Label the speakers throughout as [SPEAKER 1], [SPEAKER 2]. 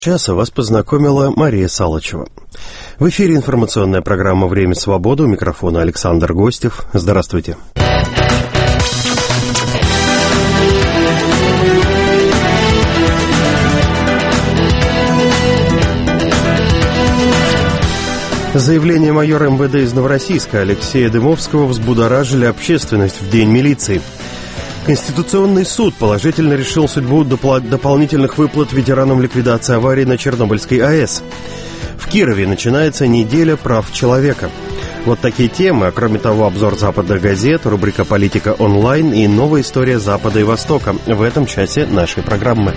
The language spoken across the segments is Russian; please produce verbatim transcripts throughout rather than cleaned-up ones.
[SPEAKER 1] Часа вас познакомила Мария Салычева. В эфире информационная программа «Время свободы». У микрофона Александр Гостев. Здравствуйте. Заявление майора эм вэ дэ из Новороссийска Алексея Дымовского взбудоражили общественность в День милиции. Конституционный суд положительно решил судьбу допол- дополнительных выплат ветеранам ликвидации аварии на Чернобыльской АЭС. В Кирове начинается неделя прав человека. Вот такие темы, а кроме того обзор западных газет, рубрика «Политика онлайн» и новая история Запада и Востока в этом часе нашей программы.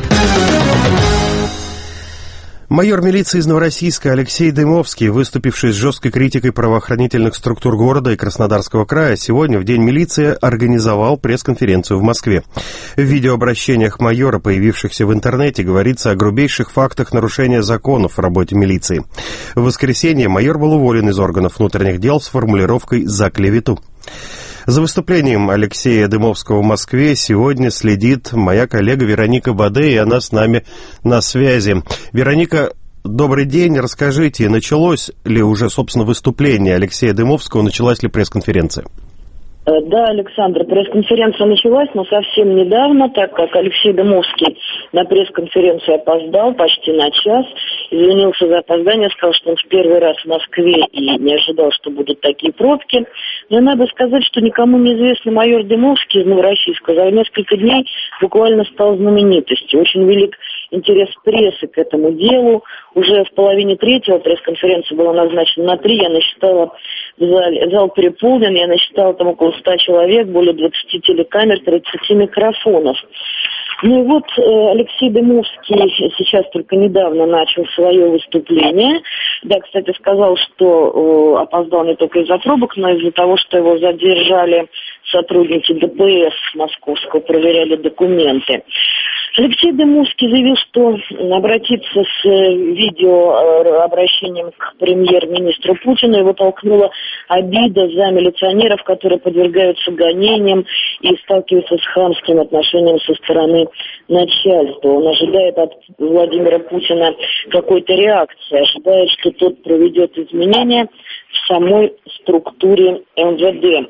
[SPEAKER 1] Майор милиции из Новороссийска Алексей Дымовский, выступивший с жесткой критикой правоохранительных структур города и Краснодарского края, сегодня в День милиции организовал пресс-конференцию в Москве. В видеообращениях майора, появившихся в интернете, говорится о грубейших фактах нарушения законов в работе милиции. В воскресенье майор был уволен из органов внутренних дел с формулировкой «за клевету». За выступлением Алексея Дымовского в Москве сегодня следит моя коллега Вероника Баде, и она с нами на связи. Вероника, добрый день. Расскажите, началось ли уже, собственно, выступление Алексея Дымовского, началась ли пресс-конференция?
[SPEAKER 2] Да, Александр, пресс-конференция началась, но совсем недавно, так как Алексей Дымовский на пресс-конференцию опоздал почти на час, извинился за опоздание, сказал, что он в первый раз в Москве и не ожидал, что будут такие пробки. Но надо сказать, что никому неизвестный майор Дымовский из Новороссийска за несколько дней буквально стал знаменитостью. Очень велик интерес прессы к этому делу. Уже в половине третьего пресс-конференция была назначена на три, я насчитала, в зале, зал переполнен, я насчитала там около ста человек, более двадцати телекамер, тридцати микрофонов. Ну и вот э, Алексей Дымовский сейчас только недавно начал свое выступление. Да, кстати, сказал, что э, опоздал не только из-за пробок, но и из-за того, что его задержали сотрудники дэ пэ эс московского, проверяли документы. Алексей Дымовский заявил, что обратиться с видеообращением к премьер-министру Путину его толкнула обида за милиционеров, которые подвергаются гонениям и сталкиваются с хамским отношением со стороны начальства. Он ожидает от Владимира Путина какой-то реакции, ожидает, что тот проведет изменения в самой структуре эм вэ дэ.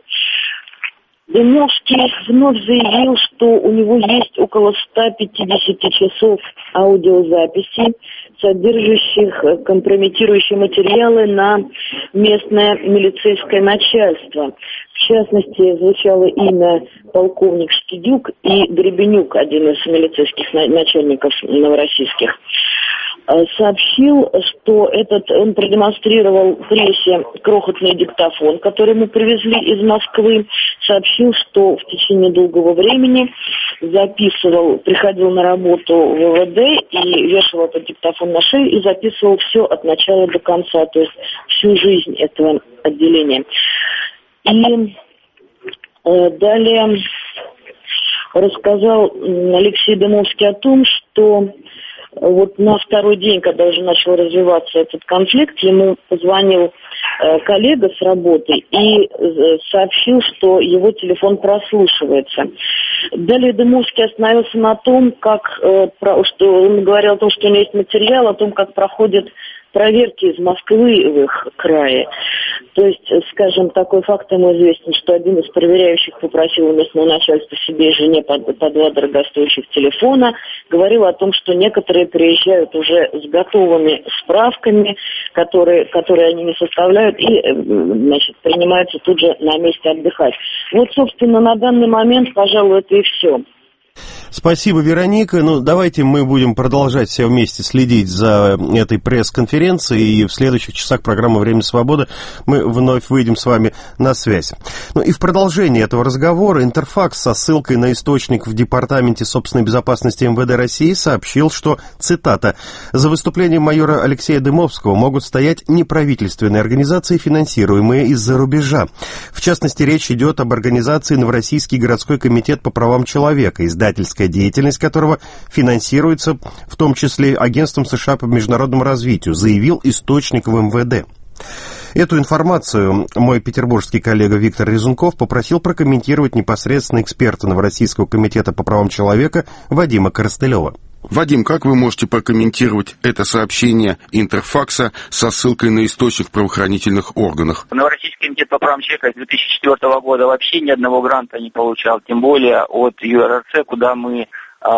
[SPEAKER 2] Дымовский вновь заявил, что у него есть около ста пятидесяти часов аудиозаписей, содержащих компрометирующие материалы на местное милицейское начальство. В частности, звучало имя полковник Шкидюк и Гребенюк, один из милицейских начальников новороссийских. Сообщил, что этот, он продемонстрировал прессе крохотный диктофон, который ему привезли из Москвы. Сообщил, что в течение долгого времени записывал, приходил на работу в вэ вэ дэ и вешал этот диктофон на шею и записывал все от начала до конца, то есть всю жизнь этого отделения. И э, далее рассказал Алексей Дымовский о том, что вот на второй день, когда уже начал развиваться этот конфликт, ему позвонил э, коллега с работы и э, сообщил, что его телефон прослушивается. Далее Дымовский остановился на том, как, э, про, что он говорил о том, что у него есть материал, о том, как проходят проверки из Москвы в их крае. То есть, скажем, такой факт ему известен, что один из проверяющих попросил у местного начальства себе и жене по, по два дорогостоящих телефона, говорил о том, что некоторые приезжают уже с готовыми справками, которые, которые они не составляют, и, значит, принимаются тут же на месте отдыхать. Вот, собственно, на данный момент, пожалуй, это и все.
[SPEAKER 1] Спасибо, Вероника. Ну, давайте мы будем продолжать все вместе следить за этой пресс-конференцией, и в следующих часах программы «Время свободы» мы вновь выйдем с вами на связь. Ну и в продолжении этого разговора Интерфакс со ссылкой на источник в Департаменте собственной безопасности эм вэ дэ России сообщил, что, цитата, «За выступлением майора Алексея Дымовского могут стоять неправительственные организации, финансируемые из-за рубежа. В частности, речь идет об организации Новороссийский городской комитет по правам человека, издательская деятельность которого финансируется в том числе Агентством США по международному развитию», заявил источник в эм вэ дэ. Эту информацию мой петербургский коллега Виктор Резунков попросил прокомментировать непосредственно эксперта Новороссийского комитета по правам человека Вадима Коростылева.
[SPEAKER 3] Вадим, как вы можете прокомментировать это сообщение Интерфакса со ссылкой на источник в правоохранительных органах?
[SPEAKER 4] Новороссийский комитет по правам человека с две тысячи четвёртого года вообще ни одного гранта не получал, тем более от ю эр эр цэ, куда мы э,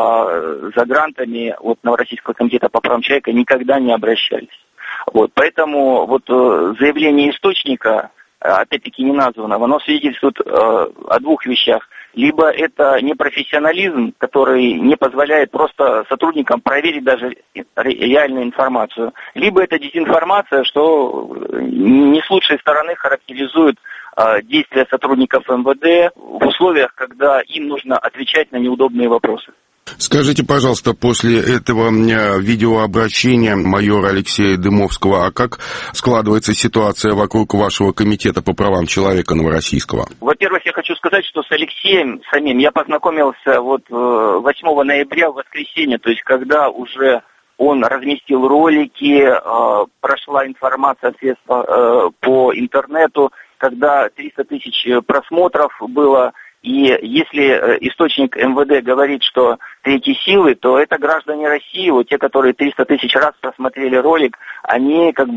[SPEAKER 4] за грантами от Новороссийского комитета по правам человека никогда не обращались. Вот, поэтому вот э, заявление источника, опять-таки не названного, оно свидетельствует э, о двух вещах. Либо это непрофессионализм, который не позволяет просто сотрудникам проверить даже реальную информацию. Либо это дезинформация, что не с лучшей стороны характеризует э, действия сотрудников эм вэ дэ в условиях, когда им нужно отвечать на неудобные вопросы.
[SPEAKER 3] Скажите, пожалуйста, после этого видеообращения майора Алексея Дымовского, а как складывается ситуация вокруг вашего комитета по правам человека Новороссийского?
[SPEAKER 4] Во-первых, я хочу сказать, что с Алексеем самим я познакомился вот восьмого ноября в воскресенье, то есть когда уже он разместил ролики, прошла информация средства по интернету, когда триста тысяч просмотров было. И если источник эм вэ дэ говорит, что третьи силы, то это граждане России, вот те, которые триста тысяч раз просмотрели ролик, они как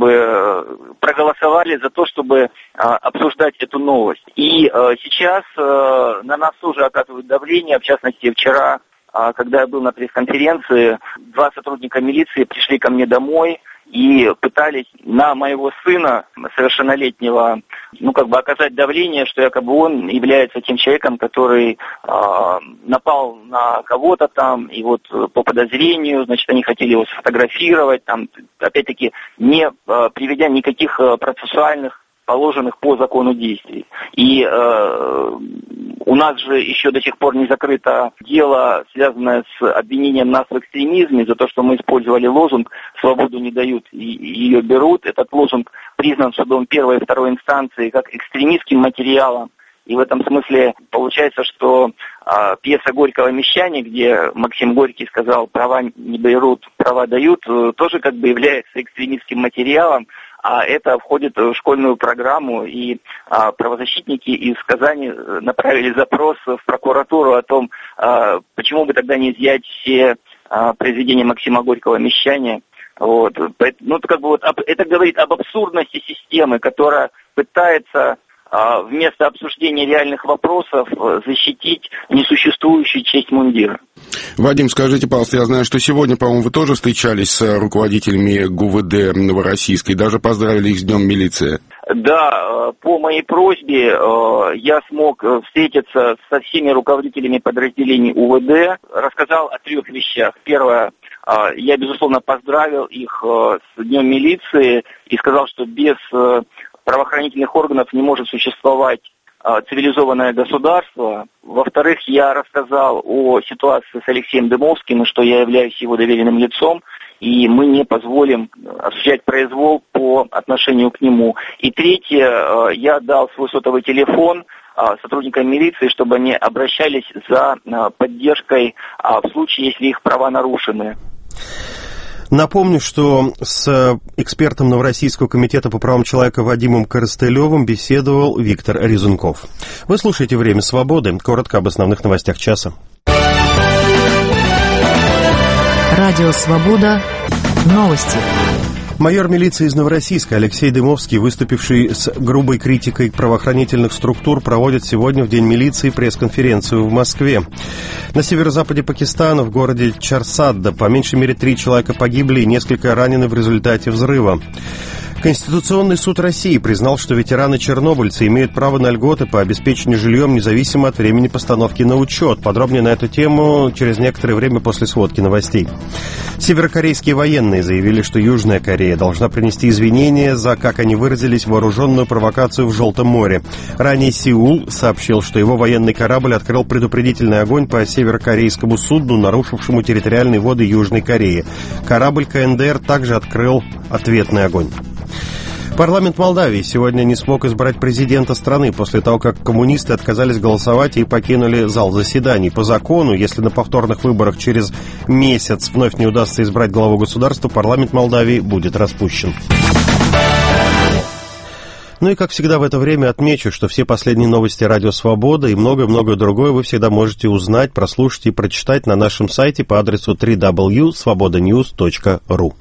[SPEAKER 4] бы проголосовали за то, чтобы обсуждать эту новость. И сейчас на нас уже оказывают давление, в частности, вчера, когда я был на пресс-конференции, два сотрудника милиции пришли ко мне домой и пытались на моего сына совершеннолетнего, ну, как бы оказать давление, что якобы он является тем человеком, который э, напал на кого-то там, и вот по подозрению, значит, они хотели его сфотографировать, там, опять-таки, не э, приведя никаких э, процессуальных положенных по закону действий. И э, у нас же еще до сих пор не закрыто дело, связанное с обвинением нас в экстремизме, за то, что мы использовали лозунг «Свободу не дают, и ее берут». Этот лозунг признан судом первой и второй инстанции как экстремистским материалом. И в этом смысле получается, что э, пьеса Горького «Мещане», где Максим Горький сказал «права не берут, права дают», э, тоже как бы является экстремистским материалом. А это входит в школьную программу, и а, правозащитники из Казани направили запрос в прокуратуру о том, а, почему бы тогда не изъять все а, произведения Максима Горького «Мещане». Вот. Ну, это, как бы, вот, это говорит об абсурдности системы, которая пытается а, вместо обсуждения реальных вопросов защитить несуществующую честь мундира.
[SPEAKER 3] Вадим, скажите, пожалуйста, я знаю, что сегодня, по-моему, вы тоже встречались с руководителями гэ у вэ дэ Новороссийской, даже поздравили их с Днем милиции.
[SPEAKER 4] Да, по моей просьбе я смог встретиться со всеми руководителями подразделений у вэ дэ, рассказал о трех вещах. Первое, я, безусловно, поздравил их с Днем милиции и сказал, что без правоохранительных органов не может существовать цивилизованное государство. Во-вторых, я рассказал о ситуации с Алексеем Дымовским, что я являюсь его доверенным лицом, и мы не позволим осуществлять произвол по отношению к нему. И третье, я дал свой сотовый телефон сотрудникам милиции, чтобы они обращались за поддержкой в случае, если их права нарушены.
[SPEAKER 1] Напомню, что с экспертом Новороссийского комитета по правам человека Вадимом Коростылевым беседовал Виктор Резунков. Вы слушаете «Время свободы». Коротко об основных новостях часа.
[SPEAKER 5] Радио «Свобода». Новости.
[SPEAKER 1] Майор милиции из Новороссийска Алексей Дымовский, выступивший с грубой критикой правоохранительных структур, проводит сегодня в День милиции пресс-конференцию в Москве. На северо-западе Пакистана, в городе Чарсадда, по меньшей мере три человека погибли и несколько ранены в результате взрыва. Конституционный суд России признал, что ветераны-чернобыльцы имеют право на льготы по обеспечению жильем независимо от времени постановки на учет. Подробнее на эту тему через некоторое время после сводки новостей. Северокорейские военные заявили, что Южная Корея должна принести извинения за, как они выразились, вооруженную провокацию в Желтом море. Ранее Сеул сообщил, что его военный корабль открыл предупредительный огонь по северокорейскому судну, нарушившему территориальные воды Южной Кореи. Корабль ка эн дэ эр также открыл ответный огонь. Парламент Молдавии сегодня не смог избрать президента страны после того, как коммунисты отказались голосовать и покинули зал заседаний. По закону, если на повторных выборах через месяц вновь не удастся избрать главу государства, парламент Молдавии будет распущен. Ну и, как всегда, в это время отмечу, что все последние новости «Радио Свобода» и многое-многое другое вы всегда можете узнать, прослушать и прочитать на нашем сайте по адресу дабл ю дабл ю дабл ю точка свобода ньюс точка ру.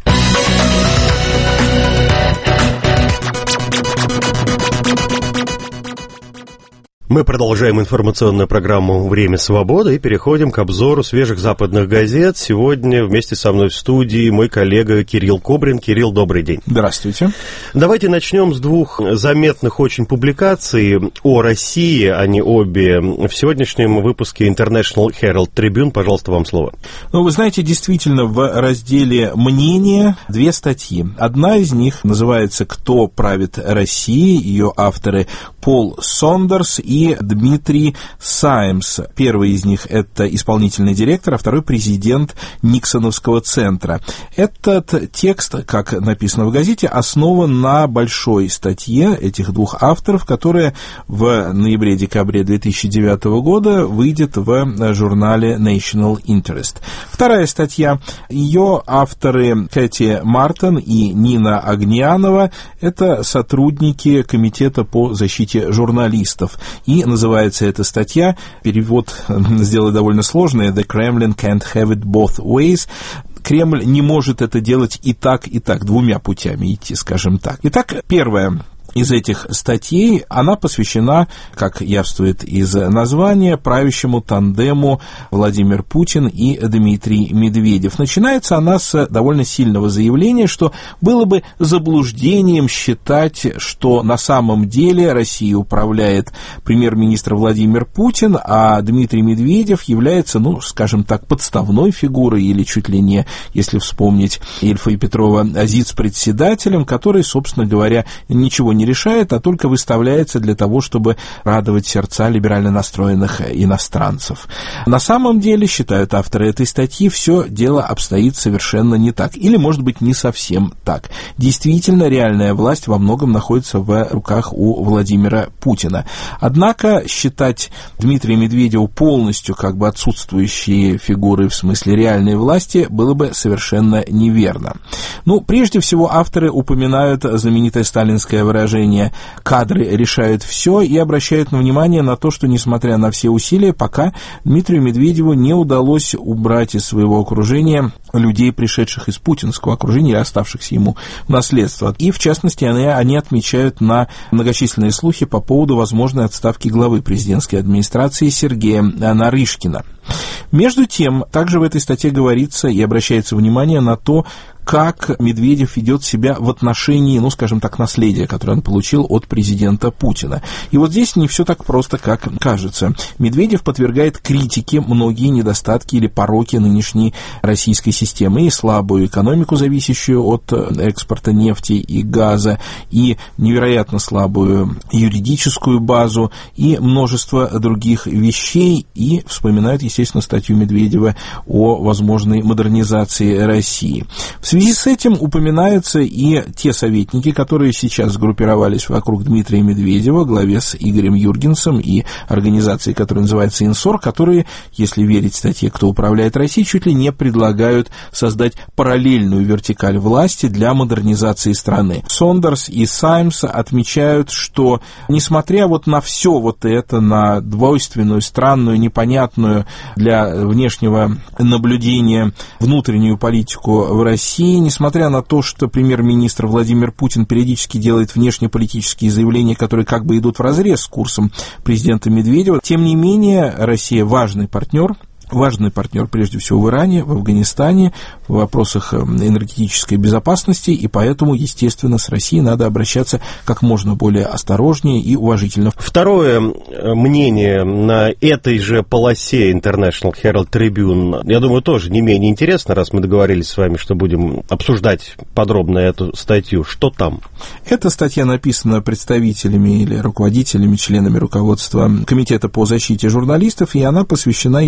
[SPEAKER 1] Мы продолжаем информационную программу «Время свободы» и переходим к обзору свежих западных газет. Сегодня вместе со мной в студии мой коллега Кирилл Кобрин. Кирилл, добрый день.
[SPEAKER 6] Здравствуйте.
[SPEAKER 1] Давайте начнем с двух заметных очень публикаций о России. Они обе в сегодняшнем выпуске International Herald Tribune. Пожалуйста, вам слово.
[SPEAKER 6] Ну, вы знаете, действительно, в разделе «Мнения» две статьи. Одна из них называется «Кто правит Россией?». Ее авторы Пол Сондерс и и Дмитрий Саймс. Первый из них – это исполнительный директор, а второй – президент Никсоновского центра. Этот текст, как написано в газете, основан на большой статье этих двух авторов, которая в ноябре-декабре две тысячи девятого года выйдет в журнале National Interest. Вторая статья, ее авторы Кэти Мартин и Нина Огнианова, это сотрудники Комитета по защите журналистов. И называется эта статья, перевод сделать довольно сложный, «The Kremlin can't have it both ways». Кремль не может это делать и так, и так, двумя путями идти, скажем так. Итак, первое из этих статей, она посвящена, как явствует из названия, правящему тандему Владимир Путин и Дмитрий Медведев. Начинается она с довольно сильного заявления, что было бы заблуждением считать, что на самом деле Россией управляет премьер-министр Владимир Путин, а Дмитрий Медведев является, ну, скажем так, подставной фигурой или чуть ли не, если вспомнить Ильфа и Петрова, зиц-председателем, который, собственно говоря, ничего не решает, а только выставляется для того, чтобы радовать сердца либерально настроенных иностранцев. На самом деле, считают авторы этой статьи, все дело обстоит совершенно не так. Или, может быть, не совсем так. Действительно, реальная власть во многом находится в руках у Владимира Путина. Однако, считать Дмитрия Медведева полностью как бы отсутствующей фигурой в смысле реальной власти было бы совершенно неверно. Ну, прежде всего, авторы упоминают знаменитое сталинское выражение «кадры решают все» и обращают внимание на то, что, несмотря на все усилия, пока Дмитрию Медведеву не удалось убрать из своего окружения людей, пришедших из путинского окружения или оставшихся ему в наследство. И, в частности, они, они отмечают на многочисленные слухи по поводу возможной отставки главы президентской администрации Сергея Нарышкина. Между тем, также в этой статье говорится и обращается внимание на то, как Медведев ведет себя в отношении, ну, скажем так, наследия, которое он получил от президента Путина. И вот здесь не все так просто, как кажется. Медведев подвергает критике многие недостатки или пороки нынешней российской системы, и слабую экономику, зависящую от экспорта нефти и газа, и невероятно слабую юридическую базу, и множество других вещей, и вспоминают, естественно, статью Медведева о возможной модернизации России. В связи с этим упоминаются и те советники, которые сейчас сгруппировались вокруг Дмитрия Медведева, главе с Игорем Юргенсом и организацией, которая называется «Инсор», которые, если верить статье «Кто управляет Россией», чуть ли не предлагают создать параллельную вертикаль власти для модернизации страны. Сондерс и Саймс отмечают, что, несмотря вот на все вот это, на двойственную, странную, непонятную для внешнего наблюдения внутреннюю политику в России, несмотря на то, что премьер-министр Владимир Путин периодически делает внешнеполитические заявления, которые как бы идут вразрез с курсом президента Медведева, тем не менее Россия важный партнер, важный партнер прежде всего в Иране, в Афганистане, в вопросах энергетической безопасности, и поэтому, естественно, с Россией надо обращаться как можно более осторожнее и уважительно.
[SPEAKER 1] Второе мнение на этой же полосе International Herald Tribune, я думаю, тоже не менее интересно, раз мы договорились с вами, что будем обсуждать подробно эту статью. Что там?
[SPEAKER 6] Эта статья написана представителями или руководителями, членами руководства Комитета по защите журналистов, и она посвящена, естественно,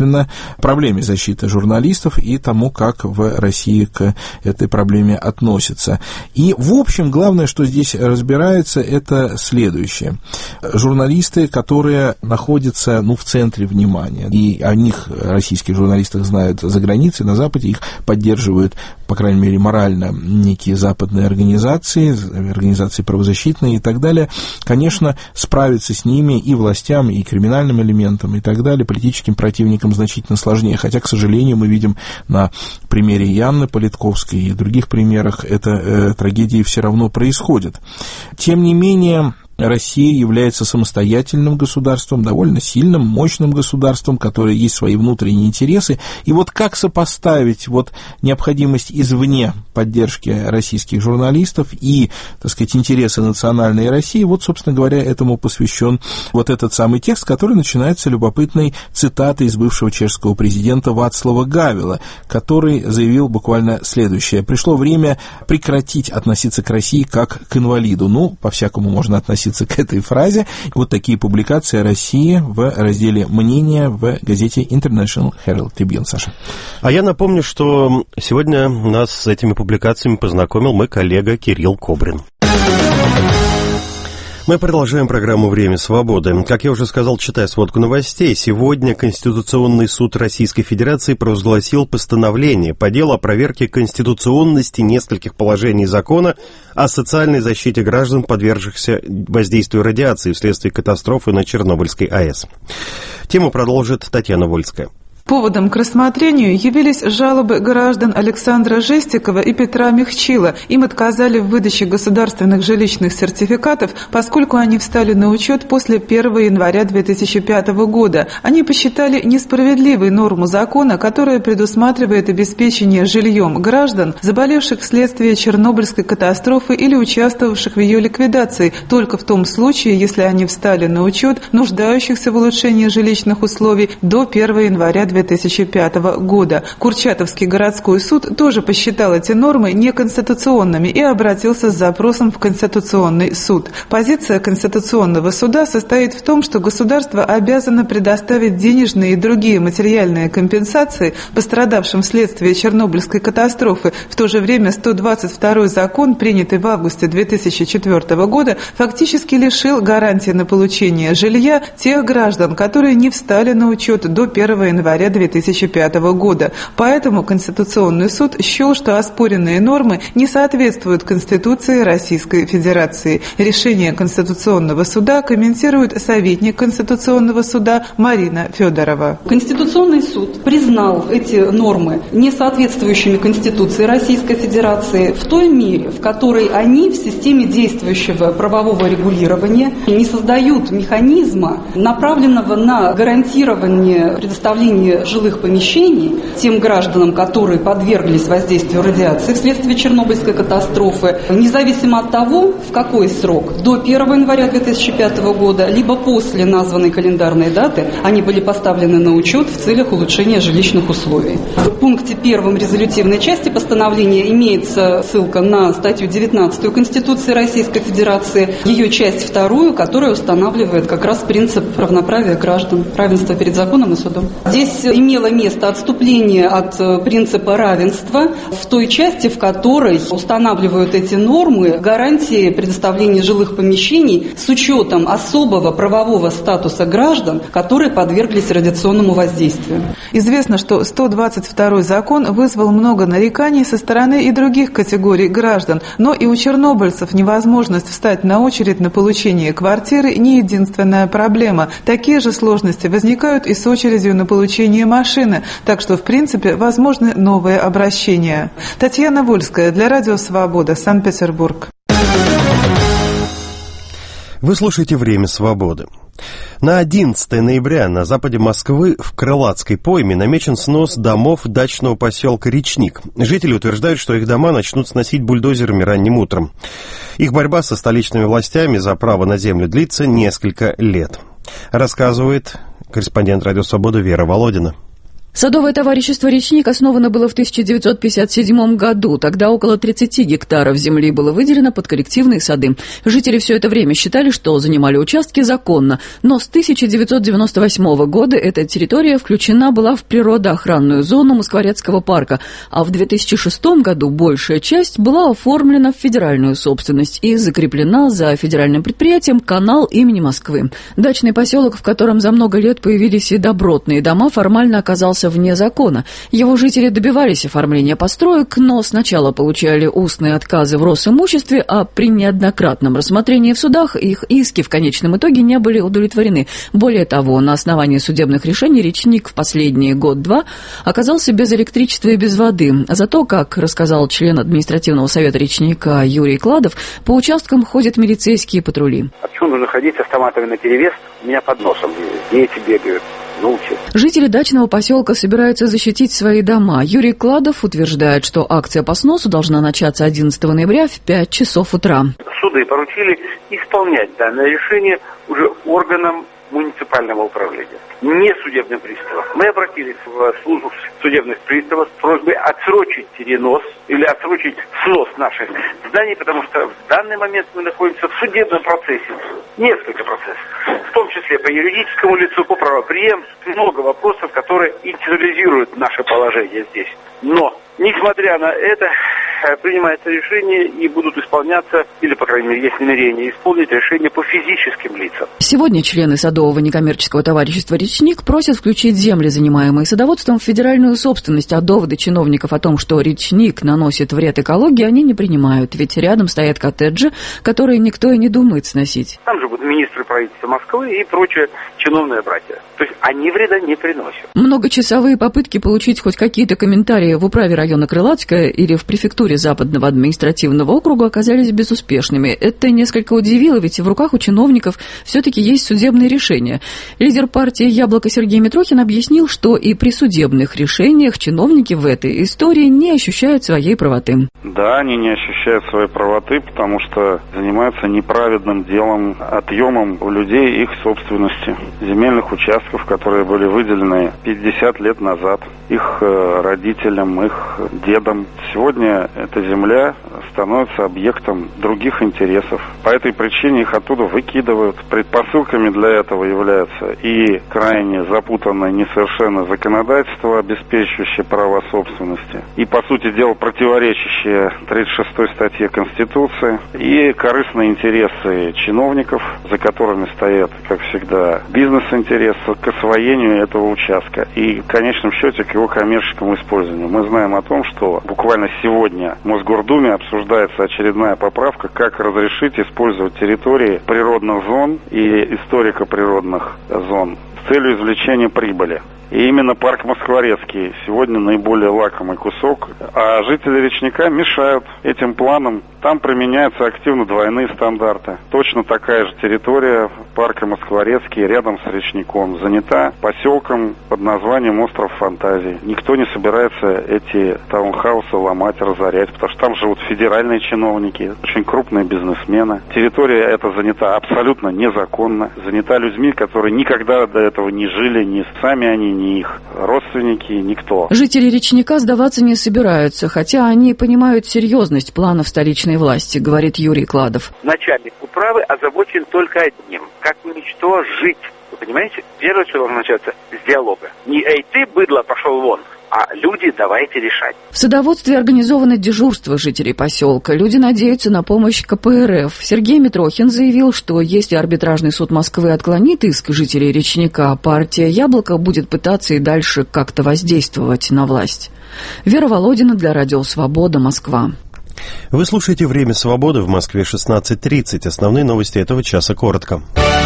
[SPEAKER 6] собственно, проблеме защиты журналистов и тому, как в России к этой проблеме относятся. И, в общем, главное, что здесь разбирается, это следующее. Журналисты, которые находятся, ну, в центре внимания, и о них, российских журналистах, знают за границей, на Западе, их поддерживают, по крайней мере, морально некие западные организации, организации правозащитные и так далее, конечно, справиться с ними и властям, и криминальным элементам, и так далее, политическим противникам значительно сложнее. Хотя, к сожалению, мы видим на примере Яны Политковской и других примерах, это э, трагедии все равно происходят. Тем не менее, Россия является самостоятельным государством, довольно сильным, мощным государством, которое есть свои внутренние интересы. И вот как сопоставить вот необходимость извне поддержки российских журналистов и, так сказать, интересы национальной России, вот, собственно говоря, этому посвящен вот этот самый текст, который начинается любопытной цитатой из бывшего чешского президента Вацлава Гавела, который заявил буквально следующее: «Пришло время прекратить относиться к России как к инвалиду». Ну, по-всякому можно относиться к этой фразе. Вот такие публикации о России в разделе «Мнения» в газете International Herald Tribune. Саша.
[SPEAKER 1] А я напомню, что сегодня нас с этими публикациями познакомил мой коллега Кирилл Кобрин. Мы продолжаем программу «Время свободы». Как я уже сказал, читая сводку новостей, сегодня Конституционный суд Российской Федерации провозгласил постановление по делу о проверке конституционности нескольких положений закона о социальной защите граждан, подвергшихся воздействию радиации вследствие катастрофы на Чернобыльской АЭС. Тему продолжит Татьяна Вольская.
[SPEAKER 7] Поводом к рассмотрению явились жалобы граждан Александра Жестикова и Петра Михчила. Им отказали в выдаче государственных жилищных сертификатов, поскольку они встали на учет после первого января две тысячи пятого года. Они посчитали несправедливой норму закона, которая предусматривает обеспечение жильем граждан, заболевших вследствие Чернобыльской катастрофы или участвовавших в ее ликвидации, только в том случае, если они встали на учет нуждающихся в улучшении жилищных условий до первого января две тысячи пятого года. Курчатовский городской суд тоже посчитал эти нормы неконституционными и обратился с запросом в Конституционный суд. Позиция Конституционного суда состоит в том, что государство обязано предоставить денежные и другие материальные компенсации пострадавшим вследствие Чернобыльской катастрофы. В то же время сто двадцать второй закон, принятый в августе две тысячи четвёртого года, фактически лишил гарантии на получение жилья тех граждан, которые не встали на учет до первого января две тысячи пятого года. Поэтому Конституционный суд счел, что оспоренные нормы не соответствуют Конституции Российской Федерации. Решение Конституционного суда комментирует советник Конституционного суда Марина Федорова.
[SPEAKER 8] Конституционный суд признал эти нормы не соответствующими Конституции Российской Федерации в той мере, в которой они в системе действующего правового регулирования не создают механизма, направленного на гарантирование предоставления жилых помещений тем гражданам, которые подверглись воздействию радиации вследствие Чернобыльской катастрофы, независимо от того, в какой срок, до первого января две тысячи пятого года, либо после названной календарной даты, они были поставлены на учет в целях улучшения жилищных условий. В пункте первом резолютивной части постановления имеется ссылка на статью девятнадцатую Конституции Российской Федерации, ее часть вторую, которая устанавливает как раз принцип равноправия граждан, равенства перед законом и судом. Здесь имело место отступление от принципа равенства в той части, в которой устанавливают эти нормы гарантии предоставления жилых помещений с учетом особого правового статуса граждан, которые подверглись радиационному воздействию.
[SPEAKER 7] Известно, что сто двадцать второй закон вызвал много нареканий со стороны и других категорий граждан, но и у чернобыльцев невозможность встать на очередь на получение квартиры не единственная проблема. Такие же сложности возникают и с очередью на получение машины, так что, в принципе, возможны новые обращения. Татьяна Вольская для Радио Свобода, Санкт-Петербург.
[SPEAKER 1] Вы слушаете «Время свободы». На одиннадцатое ноября на западе Москвы в Крылатской пойме намечен снос домов дачного поселка Речник. Жители утверждают, что их дома начнут сносить бульдозерами ранним утром. Их борьба со столичными властями за право на землю длится несколько лет. Рассказывает корреспондент «Радио Свобода» Вера Володина.
[SPEAKER 9] Садовое товарищество «Речник» основано было в тысяча девятьсот пятьдесят седьмом году. Тогда около тридцати гектаров земли было выделено под коллективные сады. Жители все это время считали, что занимали участки законно. Но с тысяча девятьсот девяносто восьмого года эта территория включена была в природоохранную зону Москворецкого парка. А в две тысячи шестом году большая часть была оформлена в федеральную собственность и закреплена за федеральным предприятием «Канал» имени Москвы. Дачный поселок, в котором за много лет появились и добротные дома, формально оказался вне закона. Его жители добивались оформления построек, но сначала получали устные отказы в Росимуществе, а при неоднократном рассмотрении в судах их иски в конечном итоге не были удовлетворены. Более того, на основании судебных решений «Речник» в последние год-два оказался без электричества и без воды. Зато, как рассказал член административного совета «Речника» Юрий Кладов, по участкам ходят милицейские патрули.
[SPEAKER 10] А почему нужно ходить с автоматами наперевес? У меня под носом дети бегают.
[SPEAKER 9] Жители дачного поселка собираются защитить свои дома. Юрий Кладов утверждает, что акция по сносу должна начаться одиннадцатого ноября в пять часов утра.
[SPEAKER 10] Суды поручили исполнять данное решение уже органам муниципального управления, не судебным приставам. Мы обратились в службу судебных приставов с просьбой отсрочить перенос или отсрочить снос наших зданий, потому что в данный момент мы находимся в судебном процессе. Несколько процессов. В том числе по юридическому лицу, по правопреемству. Много вопросов, которые инициализируют наше положение здесь. Но, несмотря на это, принимается решение и будут исполняться, или, по крайней мере, есть намерение исполнить решение по физическим лицам.
[SPEAKER 9] Сегодня члены Садового некоммерческого товарищества «Речник» просят включить земли, занимаемые садоводством, в федеральную собственность, а доводы чиновников о том, что «Речник» наносит вред экологии, они не принимают, ведь рядом стоят коттеджи, которые никто и не думает сносить.
[SPEAKER 10] Там же будут министры правительства Москвы и прочие чиновные братья. То есть они вреда не приносят.
[SPEAKER 9] Многочасовые попытки получить хоть какие-то комментарии в управе района Крылатская или в префектуре Западного административного округа оказались безуспешными. Это несколько удивило, ведь в руках у чиновников все-таки есть судебные решения. Лидер партии «Яблоко» Сергей Митрохин объяснил, что и при судебных решениях чиновники в этой истории не ощущают своей правоты.
[SPEAKER 11] Да, они не ощущают своей правоты, потому что занимаются неправедным делом, отъемом у людей их собственности, земельных участков, которые были выделены пятьдесят лет назад их родителям, их дедам. Сегодня эта земля становится объектом других интересов. По этой причине их оттуда выкидывают. Предпосылками для этого является и крайне запутанное несовершенное законодательство, обеспечивающее право собственности, и, по сути дела, противоречащее тридцать шестой статье Конституции, и корыстные интересы чиновников, за которыми стоят, как всегда, бизнес-интересы к освоению этого участка и, в конечном счете, к его коммерческому использованию. Мы знаем о том, что буквально сегодня в Мосгордуме обсуждается очередная поправка, как разрешить использовать территории природных зон и историко-природных зон с целью извлечения прибыли. И именно парк Москворецкий сегодня наиболее лакомый кусок, а жители Речника мешают этим планам. Там применяются активно двойные стандарты. Точно такая же территория парка Москворецкий рядом с Речником занята поселком под названием Остров Фантазий. Никто не собирается эти таунхаусы ломать, разорять, потому что там живут федеральные чиновники, очень крупные бизнесмены. Территория эта занята абсолютно незаконно, занята людьми, которые никогда до этого не жили, ни сами они, ни их родственники, никто.
[SPEAKER 9] Жители Речника сдаваться не собираются, хотя они понимают серьезность планов столичной власти, говорит Юрий Кладов.
[SPEAKER 10] Начальник управы озабочен только одним – как уничтожить. Вы понимаете? Первое, что должно начаться с диалога. Не «эй, ты, быдло, пошел вон», а люди, давайте решать.
[SPEAKER 9] В садоводстве организовано дежурство жителей поселка. Люди надеются на помощь ка пэ эр эф. Сергей Митрохин заявил, что если арбитражный суд Москвы отклонит иск жителей Речника, партия «Яблоко» будет пытаться и дальше как-то воздействовать на власть. Вера Володина для Радио Свобода, Москва.
[SPEAKER 1] Вы слушаете «Время свободы» в Москве шестнадцать тридцать. Основные новости этого часа коротко.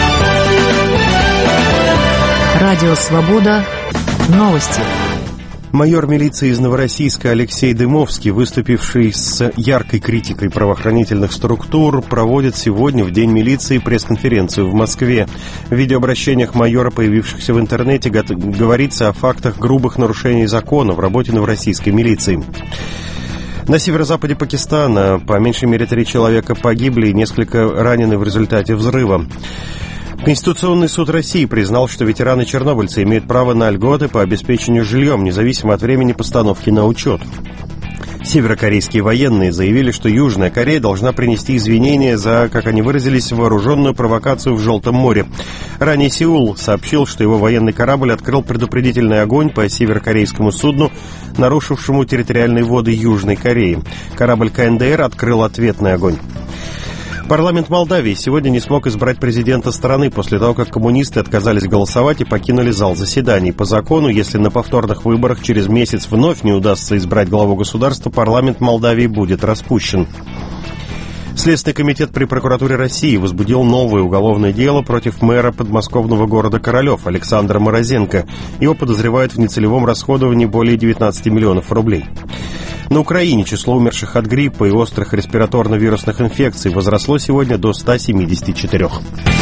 [SPEAKER 5] Радио Свобода. Новости.
[SPEAKER 1] Майор милиции из Новороссийска Алексей Дымовский, выступивший с яркой критикой правоохранительных структур, проводит сегодня в День милиции пресс-конференцию в Москве. В видеообращениях майора, появившихся в интернете, говорится о фактах грубых нарушений закона в работе новороссийской милиции. На северо-западе Пакистана по меньшей мере три человека погибли и несколько ранены в результате взрыва. Конституционный суд России признал, что ветераны-чернобыльцы имеют право на льготы по обеспечению жильем, независимо от времени постановки на учет. Северокорейские военные заявили, что Южная Корея должна принести извинения за, как они выразились, вооруженную провокацию в Желтом море. Ранее Сеул сообщил, что его военный корабль открыл предупредительный огонь по северокорейскому судну, нарушившему территориальные воды Южной Кореи. Корабль ка эн дэ эр открыл ответный огонь. Парламент Молдавии сегодня не смог избрать президента страны после того, как коммунисты отказались голосовать и покинули зал заседаний. По закону, если на повторных выборах через месяц вновь не удастся избрать главу государства, парламент Молдавии будет распущен. Следственный комитет при прокуратуре России возбудил новое уголовное дело против мэра подмосковного города Королев Александра Морозенко. Его подозревают в нецелевом расходовании более девятнадцати миллионов рублей. На Украине число умерших от гриппа и острых респираторно-вирусных инфекций возросло сегодня до ста семидесяти четырёх.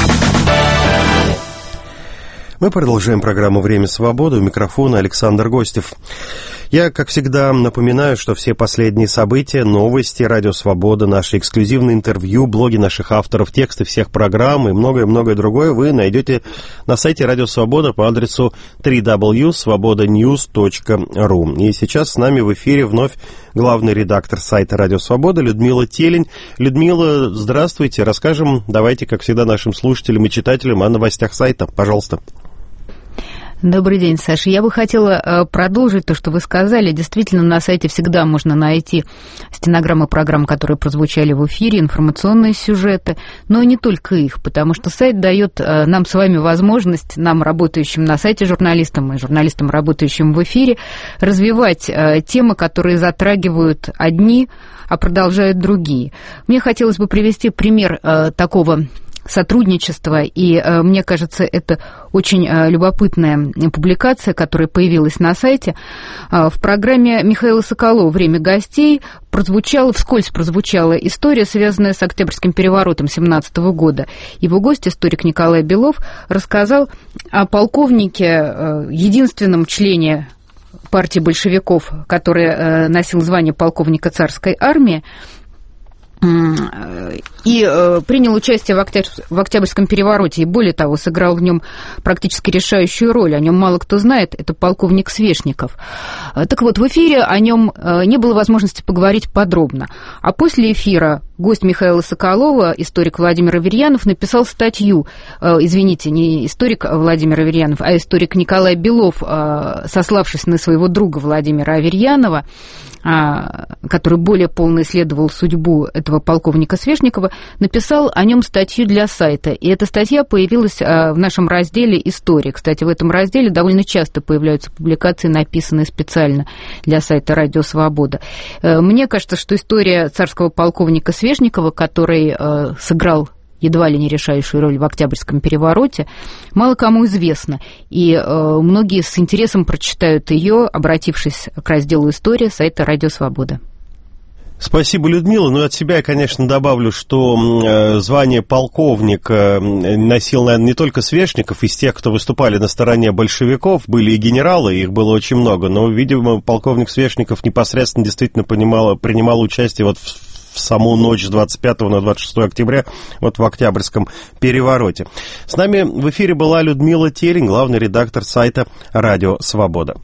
[SPEAKER 1] Мы продолжаем программу «Время свободы». У микрофона Александр Гостев. Я, как всегда, напоминаю, что все последние события, новости, Радио Свобода, наши эксклюзивные интервью, блоги наших авторов, тексты всех программ и многое-многое другое вы найдете на сайте Радио Свобода по адресу дабл ю дабл ю дабл ю точка свобода ньюс точка ру. И сейчас с нами в эфире вновь главный редактор сайта Радио Свобода Людмила Телень. Людмила, здравствуйте. Расскажем, давайте, как всегда, нашим слушателям и читателям о новостях сайта. Пожалуйста.
[SPEAKER 12] Добрый день, Саша. Я бы хотела продолжить то, что вы сказали. Действительно, на сайте всегда можно найти стенограммы программ, которые прозвучали в эфире, информационные сюжеты, но и не только их, потому что сайт дает нам с вами возможность, нам, работающим на сайте журналистам и журналистам, работающим в эфире, развивать темы, которые затрагивают одни, а продолжают другие. Мне хотелось бы привести пример такого сотрудничества, и э, мне кажется, это очень э, любопытная публикация, которая появилась на сайте. Э, в программе Михаила Соколова «Время гостей» прозвучала, вскользь прозвучала история, связанная с Октябрьским переворотом семнадцатого года. Его гость, историк Николай Белов, рассказал о полковнике, э, единственном члене партии большевиков, который э, носил звание полковника царской армии, и э, принял участие в, октябрь, в Октябрьском перевороте, и более того, сыграл в нем практически решающую роль. О нем мало кто знает, это полковник Свешников. Так вот, в эфире о нем э, не было возможности поговорить подробно. А после эфира гость Михаила Соколова, историк Владимир Аверьянов, написал статью, э, извините, не историк Владимир Аверьянов, а историк Николай Белов, э, сославшись на своего друга Владимира Аверьянова, который более полно исследовал судьбу этого полковника Свешникова, написал о нем статью для сайта. И эта статья появилась в нашем разделе «История». Кстати, в этом разделе довольно часто появляются публикации, написанные специально для сайта «Радио Свобода». Мне кажется, что история царского полковника Свешникова, который сыграл едва ли не решающую роль в Октябрьском перевороте, мало кому известно. И э, многие с интересом прочитают ее, обратившись к разделу «История» сайта «Радио Свобода».
[SPEAKER 1] Спасибо, Людмила. Ну, от себя я, конечно, добавлю, что э, звание полковник э, носил, наверное, не только Свешников. Из тех, кто выступали на стороне большевиков, были и генералы, их было очень много. Но, видимо, полковник Свешников непосредственно действительно понимал, принимал участие вот в в саму ночь с двадцать пятого на двадцать шестое октября, вот в Октябрьском перевороте. С нами в эфире была Людмила Телень, главный редактор сайта «Радио Свобода».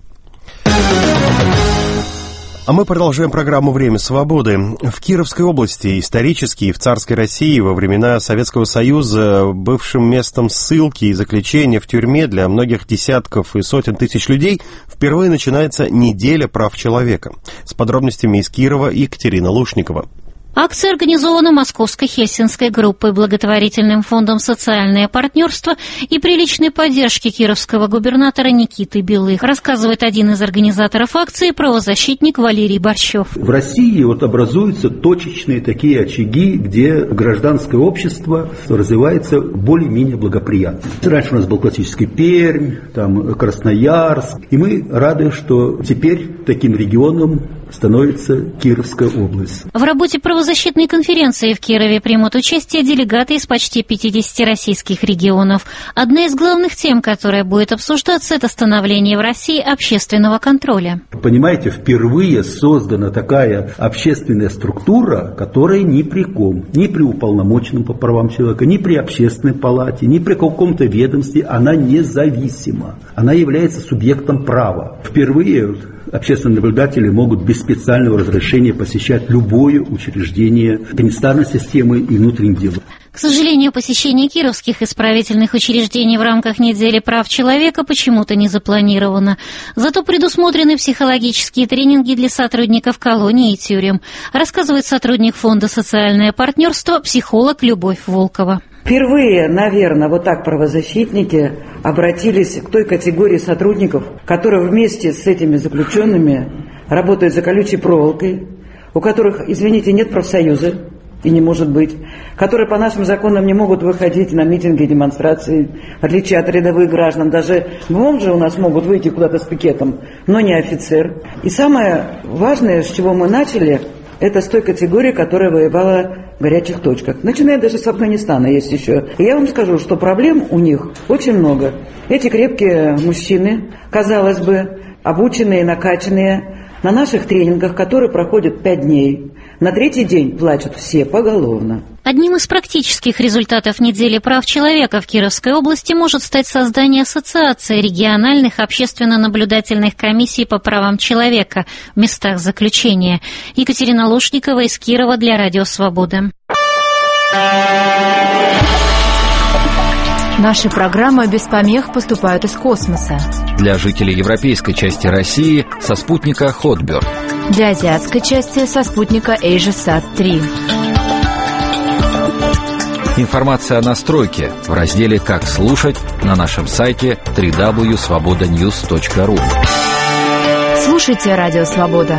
[SPEAKER 1] А мы продолжаем программу «Время свободы». В Кировской области, исторически и в царской России во времена Советского Союза, бывшим местом ссылки и заключения в тюрьме для многих десятков и сотен тысяч людей, впервые начинается неделя прав человека. С подробностями из Кирова Екатерина Лушникова.
[SPEAKER 13] Акция организована Московской Хельсинской группой, благотворительным фондом «Социальное партнерство» и при личной поддержке кировского губернатора Никиты Белых, рассказывает один из организаторов акции, правозащитник Валерий Борщев.
[SPEAKER 14] В России вот образуются точечные такие очаги, где гражданское общество развивается более-менее благоприятно. Раньше у нас был классический Пермь, там Красноярск, и мы рады, что теперь таким регионом становится Кировская область.
[SPEAKER 13] В работе правозащитной конференции в Кирове примут участие делегаты из почти пятидесяти российских регионов. Одна из главных тем, которая будет обсуждаться, это становление в России общественного контроля.
[SPEAKER 14] Понимаете, впервые создана такая общественная структура, которая ни при ком, ни при уполномоченном по правам человека, ни при общественной палате, ни при каком-то ведомстве, она независима. Она является субъектом права. Впервые общественные наблюдатели могут без специального разрешения посещать любое учреждение пенитенциарной системы и внутренних дел.
[SPEAKER 13] К сожалению, посещение кировских исправительных учреждений в рамках недели прав человека почему-то не запланировано. Зато предусмотрены психологические тренинги для сотрудников колоний и тюрем, рассказывает сотрудник фонда «Социальное партнерство», психолог Любовь Волкова.
[SPEAKER 15] Впервые, наверное, вот так правозащитники обратились к той категории сотрудников, которые вместе с этими заключенными работают за колючей проволокой, у которых, извините, нет профсоюза и не может быть, которые по нашим законам не могут выходить на митинги и демонстрации, в отличие от рядовых граждан. Даже бомжи у нас могут выйти куда-то с пикетом, но не офицер. И самое важное, с чего мы начали, это с той категории, которая воевала в горячих точках. Начиная даже с Афганистана есть еще. И я вам скажу, что проблем у них очень много. Эти крепкие мужчины, казалось бы, обученные, накачанные, на наших тренингах, которые проходят пять дней, на третий день плачут все поголовно.
[SPEAKER 13] Одним из практических результатов недели прав человека в Кировской области может стать создание ассоциации региональных общественно-наблюдательных комиссий по правам человека в местах заключения. Екатерина Лушникова из Кирова для Радио Свобода.
[SPEAKER 5] Наши программы без помех поступают из космоса.
[SPEAKER 16] Для жителей европейской части России со спутника Хотберг.
[SPEAKER 5] Для азиатской части со спутника AsiaSat три.
[SPEAKER 16] Информация о настройке в разделе «Как слушать» на нашем сайте дабл ю дабл ю дабл ю точка свобода ньюс точка ру.
[SPEAKER 5] Слушайте Радио Свобода.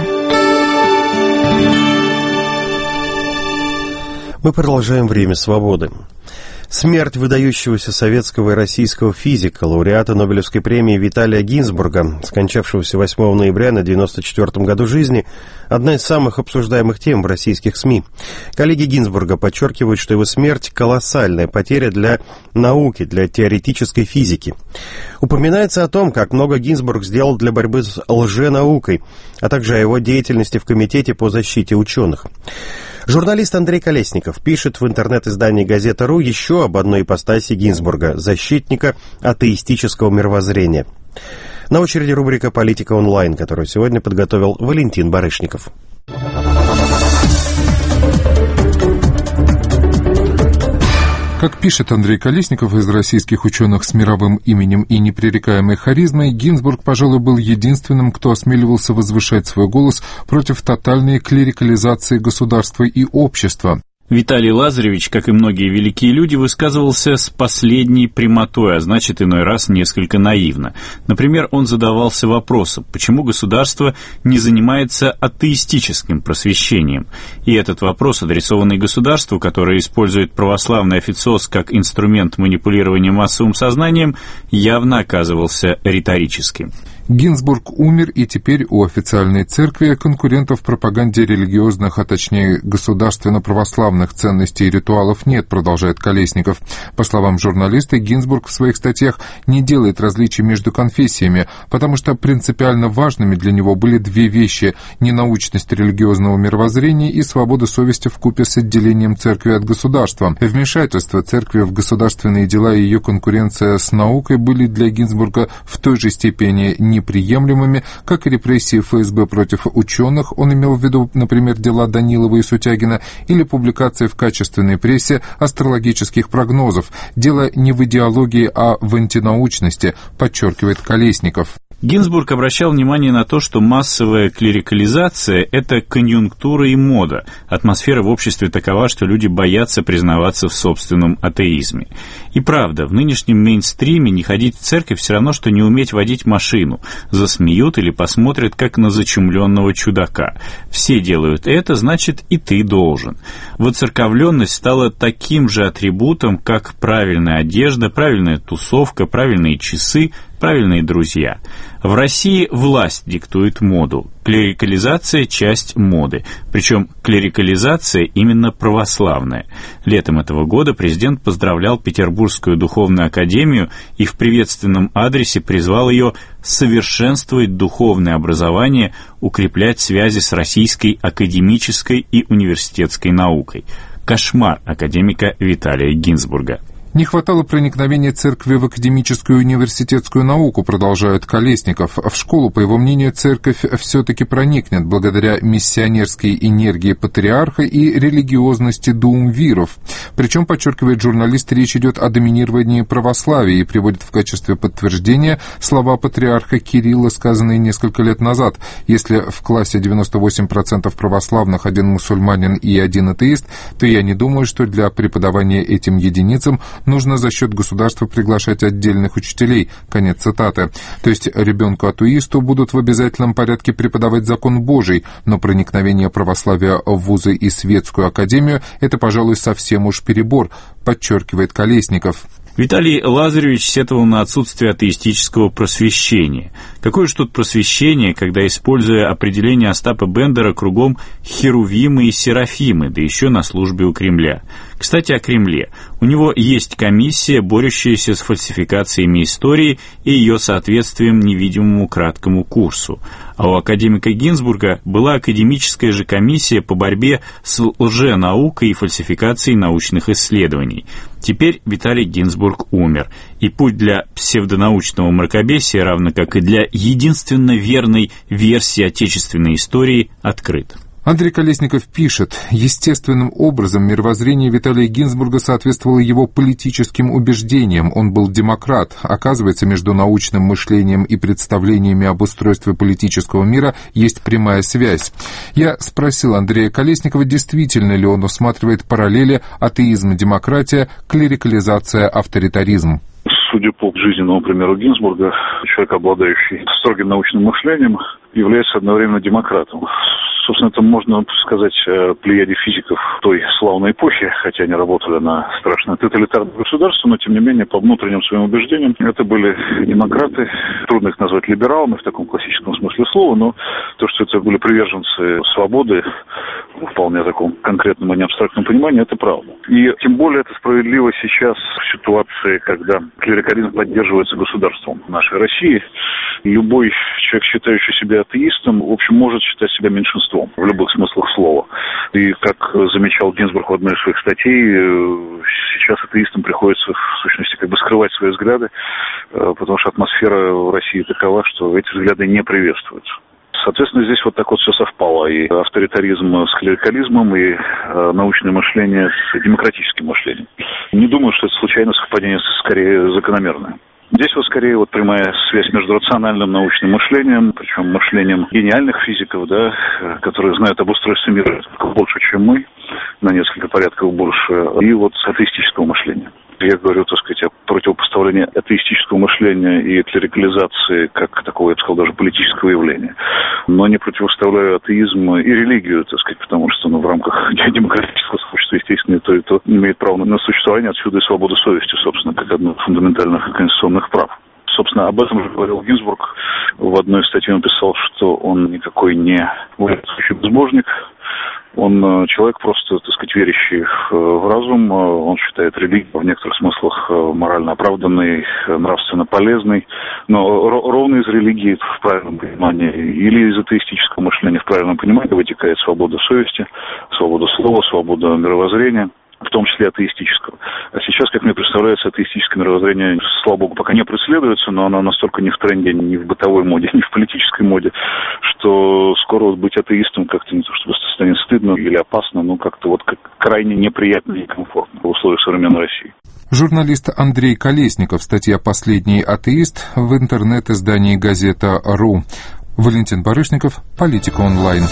[SPEAKER 1] Мы продолжаем «Время свободы». Смерть выдающегося советского и российского физика, лауреата Нобелевской премии Виталия Гинзбурга, скончавшегося восьмого ноября на девяносто четвёртом году жизни, одна из самых обсуждаемых тем в российских СМИ. Коллеги Гинзбурга подчеркивают, что его смерть – колоссальная потеря для науки, для теоретической физики. Упоминается о том, как много Гинзбург сделал для борьбы с лженаукой, а также о его деятельности в Комитете по защите ученых. Журналист Андрей Колесников пишет в интернет-издании «Газета.ру» еще об одной ипостаси Гинзбурга – защитника атеистического мировоззрения. На очереди рубрика «Политика онлайн», которую сегодня подготовил Валентин Барышников.
[SPEAKER 17] Как пишет Андрей Колесников, из российских ученых с мировым именем и непререкаемой харизмой, Гинзбург, пожалуй, был единственным, кто осмеливался возвышать свой голос против тотальной клерикализации государства и общества.
[SPEAKER 18] Виталий Лазаревич, как и многие великие люди, высказывался с последней прямотой, а значит, иной раз несколько наивно. Например, он задавался вопросом, почему государство не занимается атеистическим просвещением. И этот вопрос, адресованный государству, которое использует православный официоз как инструмент манипулирования массовым сознанием, явно оказывался риторическим.
[SPEAKER 17] Гинзбург умер, и теперь у официальной церкви конкурентов в пропаганде религиозных, а точнее государственно-православных ценностей и ритуалов нет, продолжает Колесников. По словам журналиста, Гинзбург в своих статьях не делает различий между конфессиями, потому что принципиально важными для него были две вещи – ненаучность религиозного мировоззрения и свобода совести вкупе с отделением церкви от государства. Вмешательство церкви в государственные дела и ее конкуренция с наукой были для Гинзбурга в той же степени неприемлемыми, как и репрессии эф эс бэ против ученых, он имел в виду, например, дела Данилова и Сутягина, или публикации в качественной прессе астрологических прогнозов. Дело не в идеологии, а в антинаучности, подчеркивает Колесников.
[SPEAKER 18] Гинзбург обращал внимание на то, что массовая клерикализация – это конъюнктура и мода. Атмосфера в обществе такова, что люди боятся признаваться в собственном атеизме. И правда, в нынешнем мейнстриме не ходить в церковь все равно, что не уметь водить машину. Засмеют или посмотрят, как на зачумленного чудака. Все делают это, значит, и ты должен. Воцерковленность стала таким же атрибутом, как правильная одежда, правильная тусовка, правильные часы, правильные друзья. В России власть диктует моду. Клерикализация – часть моды. Причем клерикализация именно православная. Летом этого года президент поздравлял Петербургскую духовную академию и в приветственном адресе призвал ее совершенствовать духовное образование, укреплять связи с российской академической и университетской наукой. Кошмар академика Виталия Гинзбурга.
[SPEAKER 17] Не хватало проникновения церкви в академическую и университетскую науку, продолжает Колесников. В школу, по его мнению, церковь все-таки проникнет благодаря миссионерской энергии патриарха и религиозности дуумвиров. Причем, подчеркивает журналист, речь идет о доминировании православия и приводит в качестве подтверждения слова патриарха Кирилла, сказанные несколько лет назад. Если в классе девяносто восемь процентов православных, один мусульманин и один атеист, то я не думаю, что для преподавания этим единицам нужно за счет государства приглашать отдельных учителей. Конец цитаты. То есть ребенку-атеисту будут в обязательном порядке преподавать закон Божий, но проникновение православия в вузы и светскую академию – это, пожалуй, совсем уж перебор, подчеркивает Колесников.
[SPEAKER 18] Виталий Лазаревич сетовал на отсутствие атеистического просвещения. Какое же тут просвещение, когда, используя определение Остапа Бендера, кругом херувимы и серафимы, да еще на службе у Кремля. Кстати, о Кремле. У него есть комиссия, борющаяся с фальсификациями истории и ее соответствием невидимому краткому курсу. А у академика Гинзбурга была академическая же комиссия по борьбе с лженаукой и фальсификацией научных исследований. Теперь Виталий Гинзбург умер, и путь для псевдонаучного мракобесия, равно как и для единственно верной версии отечественной истории, открыт.
[SPEAKER 17] Андрей Колесников пишет, естественным образом мировоззрение Виталия Гинзбурга соответствовало его политическим убеждениям. Он был демократ. Оказывается, между научным мышлением и представлениями об устройстве политического мира есть прямая связь. Я спросил Андрея Колесникова, действительно ли он усматривает параллели атеизм-демократия, клерикализация-авторитаризм.
[SPEAKER 19] Судя по жизненному примеру Гинзбурга, человек, обладающий строгим научным мышлением, является одновременно демократом. Собственно, это можно сказать о плеяде физиков той славной эпохи, хотя они работали на страшное тоталитарное государство, но, тем не менее, по внутренним своим убеждениям, это были демократы. Трудно их назвать либералами в таком классическом смысле слова, но то, что это были приверженцы свободы, в вполне таком конкретном и не абстрактном понимании, это правда. И тем более это справедливо сейчас в ситуации, когда клерикализм поддерживается государством нашей России. Любой человек, считающий себя атеистом, в общем, может считать себя меньшинством в любых смыслах слова. И, как замечал Гинзбург в одной из своих статей, сейчас атеистам приходится, в сущности, как бы скрывать свои взгляды, потому что атмосфера в России такова, что эти взгляды не приветствуются. Соответственно, здесь вот так вот все совпало. И авторитаризм с клерикализмом, и э, научное мышление с демократическим мышлением. Не думаю, что это случайное совпадение, скорее закономерное. Здесь вот скорее вот прямая связь между рациональным научным мышлением, причем мышлением гениальных физиков, да, которые знают об устройстве мира больше, чем мы, на несколько порядков больше, и вот атеистического мышления. Я говорю, так сказать, о противопоставлении атеистического мышления и клерикализации как такого, я бы сказал, даже политического явления. Но не противоставляю атеизм и религию, так сказать, потому что ну, в рамках демократического сообщества, естественно, то и то имеет право на существование, отсюда и свобода совести, собственно, как одно из фундаментальных конституционных прав. Собственно, об этом же говорил Гинзбург. В одной из статей он писал, что он никакой не воинствующий безбожник. Он человек просто, так сказать, верящий в разум. Он считает религию в некоторых смыслах морально оправданной, нравственно полезной. Но ровно из религии в правильном понимании или из атеистического мышления в правильном понимании вытекает свобода совести, свобода слова, свобода мировоззрения, в том числе атеистического. А сейчас, как мне представляется, атеистическое мировоззрение, слава богу, пока не преследуется, но оно настолько не в тренде, ни в бытовой моде, ни в политической моде, что скоро вот быть атеистом как-то не то чтобы станет стыдно или опасно, но как-то вот как крайне неприятно и некомфортно в условиях современной России.
[SPEAKER 17] Журналист Андрей Колесников, статья «Последний атеист» в интернет-издании «Газета.ру». Валентин Барышников, «Политика онлайн».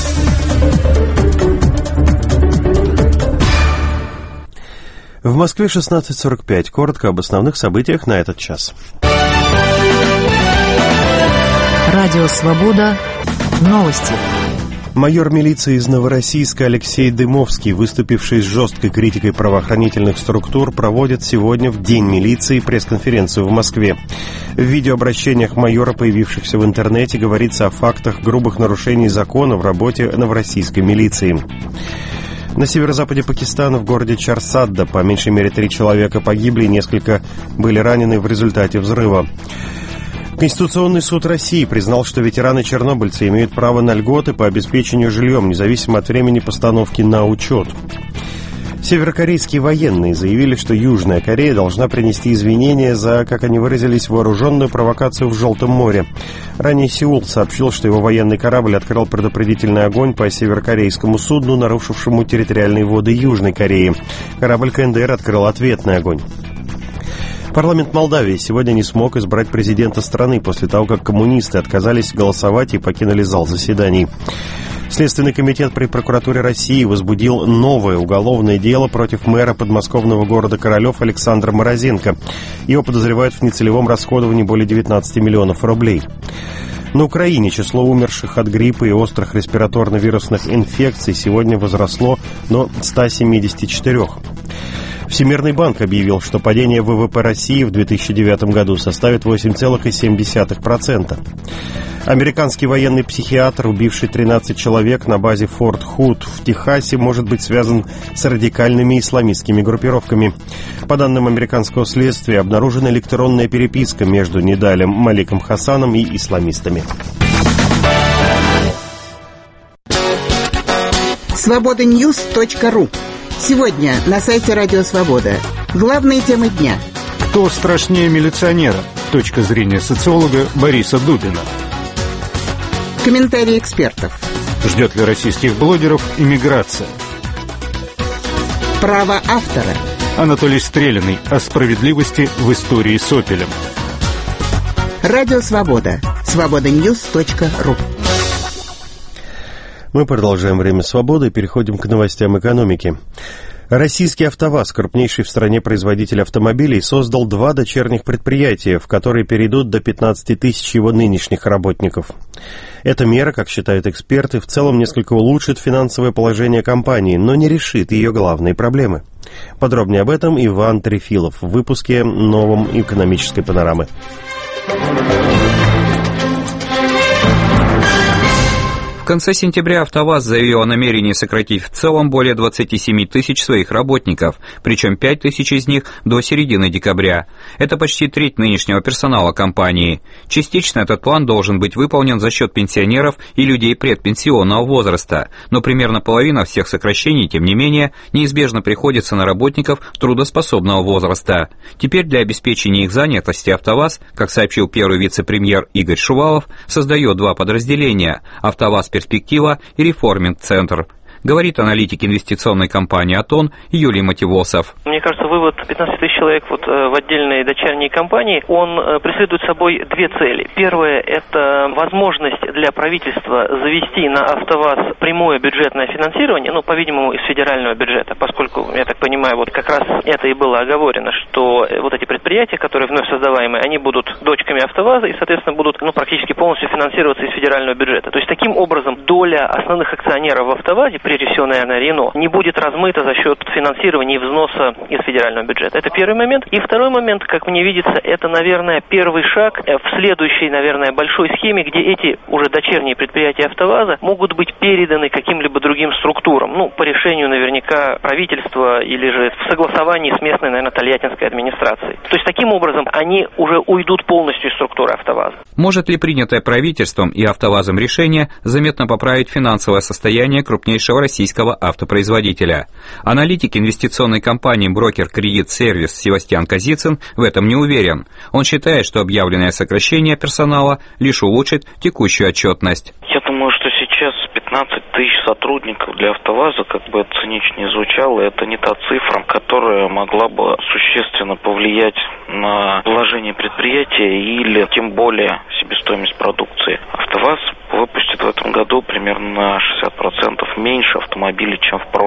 [SPEAKER 1] В Москве шестнадцать сорок пять. Коротко об основных событиях на этот час.
[SPEAKER 5] Радио «Свобода». Новости.
[SPEAKER 1] Майор милиции из Новороссийска Алексей Дымовский, выступивший с жесткой критикой правоохранительных структур, проводит сегодня в День милиции пресс-конференцию в Москве. В видеообращениях майора, появившихся в интернете, говорится о фактах грубых нарушений закона в работе новороссийской милиции. На северо-западе Пакистана, в городе Чарсадда, по меньшей мере три человека погибли и несколько были ранены в результате взрыва. Конституционный суд России признал, что ветераны-чернобыльцы имеют право на льготы по обеспечению жильем, независимо от времени постановки на учет. Северокорейские военные заявили, что Южная Корея должна принести извинения за, как они выразились, вооруженную провокацию в Желтом море. Ранее Сеул сообщил, что его военный корабль открыл предупредительный огонь по северокорейскому судну, нарушившему территориальные воды Южной Кореи. Корабль КНДР открыл ответный огонь. Парламент Молдавии сегодня не смог избрать президента страны после того, как коммунисты отказались голосовать и покинули зал заседаний. Следственный комитет при прокуратуре России возбудил новое уголовное дело против мэра подмосковного города Королев Александра Морозенко. Его подозревают в нецелевом расходовании более девятнадцати миллионов рублей. На Украине число умерших от гриппа и острых респираторно-вирусных инфекций сегодня возросло до ста семидесяти четырёх. Всемирный банк объявил, что падение ВВП России в две тысячи девятом году составит восемь целых семь десятых процента. Американский военный психиатр, убивший тринадцать человек на базе Форт Худ в Техасе, может быть связан с радикальными исламистскими группировками. По данным американского следствия, обнаружена электронная переписка между Нидалем Маликом Хасаном и исламистами.
[SPEAKER 20] свобода ньюс точка ру. Сегодня на сайте Радио Свобода. Главные темы дня.
[SPEAKER 21] Кто страшнее милиционера? Точка зрения социолога Бориса Дубина.
[SPEAKER 20] Комментарии экспертов.
[SPEAKER 21] Ждет ли российских блогеров иммиграция?
[SPEAKER 20] Право автора.
[SPEAKER 21] Анатолий Стрелянный о справедливости в истории с «Опелем».
[SPEAKER 20] Радио Свобода. свобода ньюс точка ру.
[SPEAKER 1] Мы продолжаем «Время свободы» и переходим к новостям экономики. Российский АвтоВАЗ, крупнейший в стране производитель автомобилей, создал два дочерних предприятия, в которые перейдут до пятнадцати тысяч его нынешних работников. Эта мера, как считают эксперты, в целом несколько улучшит финансовое положение компании, но не решит ее главные проблемы. Подробнее об этом Иван Трефилов в выпуске «Новом экономической панорамы».
[SPEAKER 16] В конце сентября АвтоВАЗ заявил о намерении сократить в целом более двадцати семи тысяч своих работников, причем пять тысяч из них до середины декабря. Это почти треть нынешнего персонала компании. Частично этот план должен быть выполнен за счет пенсионеров и людей предпенсионного возраста, но примерно половина всех сокращений, тем не менее, неизбежно приходится на работников трудоспособного возраста. Теперь для обеспечения их занятости АвтоВАЗ, как сообщил первый вице-премьер Игорь Шувалов, создает два подразделения – АвтоВАЗ «Перспектива» и «Реформинг-центр». Говорит аналитик инвестиционной компании «Атон» Юлий Мативосов.
[SPEAKER 22] Мне кажется, вывод пятнадцати тысяч человек вот в отдельной дочерней компании, он преследует собой две цели. Первое – это возможность для правительства завести на АвтоВАЗ прямое бюджетное финансирование, ну, по-видимому, из федерального бюджета, поскольку, я так понимаю, вот как раз это и было оговорено, что вот эти предприятия, которые вновь создаваемые, они будут дочками АвтоВАЗа и, соответственно, будут, ну, практически полностью финансироваться из федерального бюджета. То есть, таким образом, доля основных акционеров в АвтоВАЗе, прежде всего, наверное, Рено, не будет размыта за счет финансирования и взноса из федерального бюджета. Это первый момент. И второй момент, как мне видится, это, наверное, первый шаг в следующей, наверное, большой схеме, где эти уже дочерние предприятия АвтоВАЗа могут быть переданы каким-либо другим структурам. Ну, по решению, наверняка, правительства или же в согласовании с местной, наверное, тольяттинской администрацией. То есть, таким образом, они уже уйдут полностью из структуры АвтоВАЗа.
[SPEAKER 16] Может ли принятое правительством и АвтоВАЗом решение заметно поправить финансовое состояние крупнейшего российского автопроизводителя? Аналитик инвестиционной компании «Брокер Кредит Сервис» Севастьян Казицын в этом не уверен. Он считает, что объявленное сокращение персонала лишь улучшит текущую отчетность.
[SPEAKER 23] Я думаю, что сейчас пятнадцать тысяч сотрудников для АвтоВАЗа, как бы это цинично не звучало, это не та цифра, которая могла бы существенно повлиять на вложение предприятия или тем более себестоимость продукции. АвтоВАЗ выпустит в этом году примерно на шестьдесят процентов меньше автомобилей, чем в прошлом.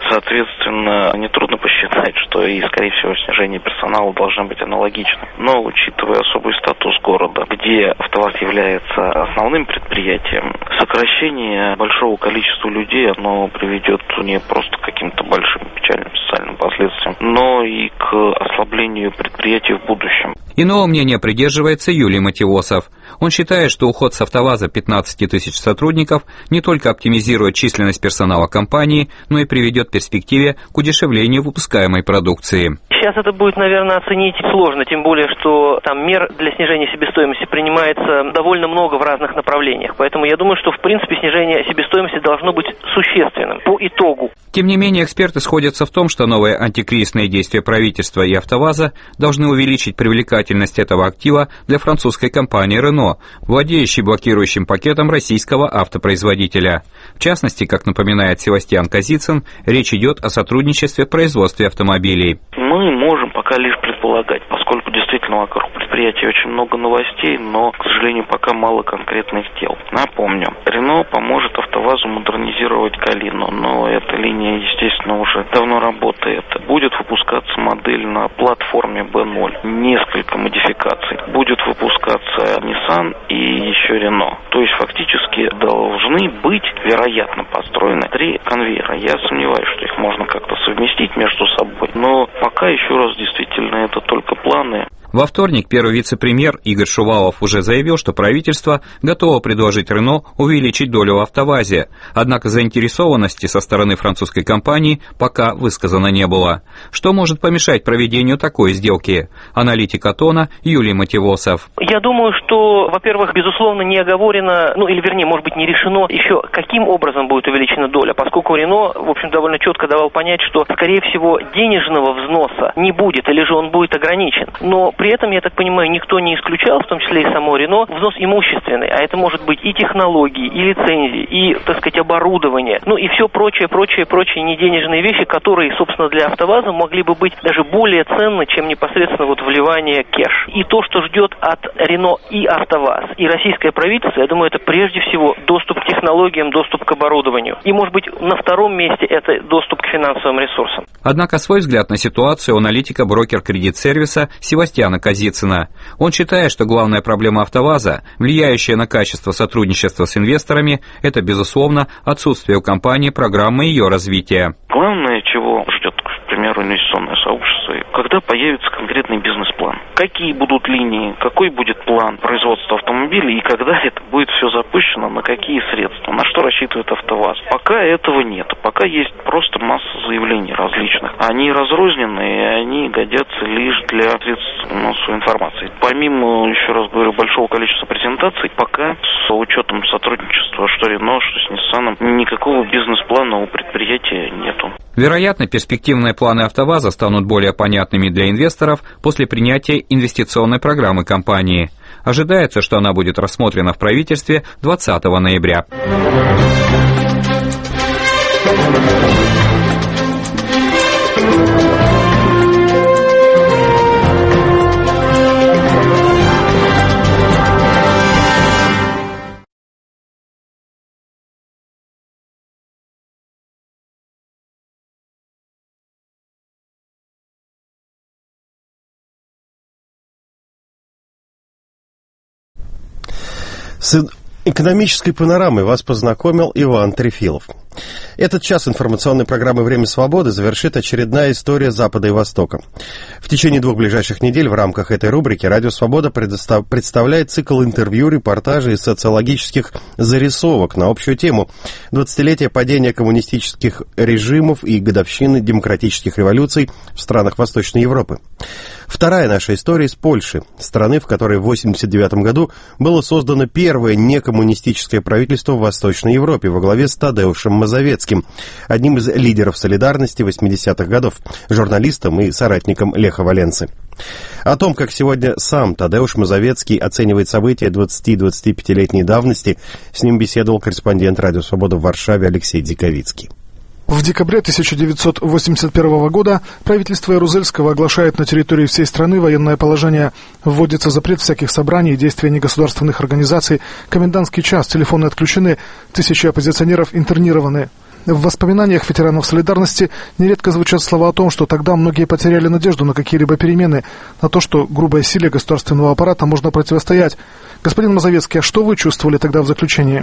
[SPEAKER 23] Соответственно, нетрудно посчитать, что и, скорее всего, снижение персонала должно быть аналогичным. Но, учитывая особый статус города, где АвтоВАЗ является основным предприятием, сокращение большого количества людей, оно приведет не просто к каким-то большим печальным социальным последствиям, но и к ослаблению предприятий в будущем.
[SPEAKER 16] Иного мнения придерживается Юлий Мативосов. Он считает, что уход с АвтоВАЗа пятнадцати тысяч сотрудников не только оптимизирует численность персонала компании, но и приведет в перспективе к удешевлению выпускаемой продукции.
[SPEAKER 22] Сейчас это будет, наверное, оценить сложно, тем более, что там мер для снижения себестоимости принимается довольно много в разных направлениях. Поэтому я думаю, что в принципе снижение себестоимости должно быть существенным по итогу.
[SPEAKER 16] Тем не менее, эксперты сходятся в том, что новые антикризисные действия правительства и АвтоВАЗа должны увеличить привлекательность этого актива для французской компании Renault, владеющей блокирующим пакетом российского автопроизводителя. В частности, как напоминает Севастьян Казицын, речь идет о сотрудничестве в производстве автомобилей.
[SPEAKER 23] Мы можем пока лишь предполагать, поскольку действительно вокруг предприятия очень много новостей, но, к сожалению, пока мало конкретных дел. Напомню, Renault поможет АвтоВАЗу модернизировать Калину, но эта линия, естественно, уже давно работает. Будет выпускаться модель на платформе би ноль, несколько модификаций. Будет выпускаться Nissan и еще Renault. То есть, фактически, должны быть, вероятно, построены три конвейера. Я сомневаюсь, что их можно как-то совместить между собой, но пока, еще раз, действительно, это только планы.
[SPEAKER 16] Во вторник первый вице-премьер Игорь Шувалов уже заявил, что правительство готово предложить Renault увеличить долю в АвтоВАЗе, однако заинтересованности со стороны французской компании пока высказано не было. Что может помешать проведению такой сделки? Аналитик Атона Юлий Мативосов.
[SPEAKER 22] Я думаю, что, во-первых, безусловно, не оговорено, ну или вернее, может быть, не решено еще, каким образом будет увеличена доля, поскольку Renault, в общем, довольно четко давал понять, что, скорее всего, денежного взноса не будет, или же он будет ограничен. Но при этом, я так понимаю, никто не исключал, в том числе и само Рено, взнос имущественный, а это может быть и технологии, и лицензии, и, так сказать, оборудование, ну и все прочее, прочее, прочие неденежные вещи, которые, собственно, для АвтоВАЗа могли бы быть даже более ценны, чем непосредственно вот вливание кэш. И то, что ждет от Рено и АвтоВАЗ, и российское правительство, я думаю, это прежде всего доступ к технологиям, доступ к оборудованию. И, может быть, на втором месте это доступ к финансовым ресурсам.
[SPEAKER 16] Однако свой взгляд на ситуацию у аналитика брокер кредит-сервиса Севастьяна Казицына. Он считает, что главная проблема АвтоВАЗа, влияющая на качество сотрудничества с инвесторами, это, безусловно, отсутствие у компании программы ее развития.
[SPEAKER 23] Главное, чего ждет, к примеру, инвестиционное сообщество, когда появится конкретный бизнес-план. Какие будут линии, какой будет план производства автомобилей и когда это будет все запущено, на какие средства, на что рассчитывает АвтоВАЗ. Пока этого нет. Пока есть просто масса заявлений различных. Они разрознены, и они годятся лишь для средств массовой информации. Помимо, еще раз говорю, большого количества презентаций, пока с учетом сотрудничества что Renault, что с Nissan, никакого бизнес-плана у предприятия нету.
[SPEAKER 16] Вероятно, перспективные планы АвтоВАЗа станут более понятными для инвесторов после принятия инвестиционной программы компании. Ожидается, что она будет рассмотрена в правительстве двадцатого ноября.
[SPEAKER 1] С экономической панорамой вас познакомил Иван Трефилов. Этот час информационной программы «Время свободы» завершит очередная история Запада и Востока. В течение двух ближайших недель в рамках этой рубрики «Радио Свобода» предостав... представляет цикл интервью, репортажей и социологических зарисовок на общую тему двадцатилетия падения коммунистических режимов и годовщины демократических революций в странах Восточной Европы. Вторая наша история из Польши, страны, в которой в восемьдесят девятом году было создано первое некоммунистическое правительство в Восточной Европе во главе с Тадеушем Мазовецким, одним из лидеров солидарности восьмидесятых годов, журналистом и соратником Леха Валенсы. О том, как сегодня сам Тадеуш Мазовецкий оценивает события двадцати-двадцатипятилетней давности, с ним беседовал корреспондент «Радио Свобода» в Варшаве Алексей Диковицкий.
[SPEAKER 2] В декабре тысяча девятьсот восемьдесят первого года правительство Ярузельского оглашает на территории всей страны военное положение. Вводится запрет всяких собраний и действий негосударственных организаций. Комендантский час, телефоны отключены, тысячи оппозиционеров интернированы. В воспоминаниях ветеранов «Солидарности» нередко звучат слова о том, что тогда многие потеряли надежду на какие-либо перемены, на то, что грубой силе государственного аппарата можно противостоять. Господин Мазовецкий, а что вы чувствовали тогда в заключении?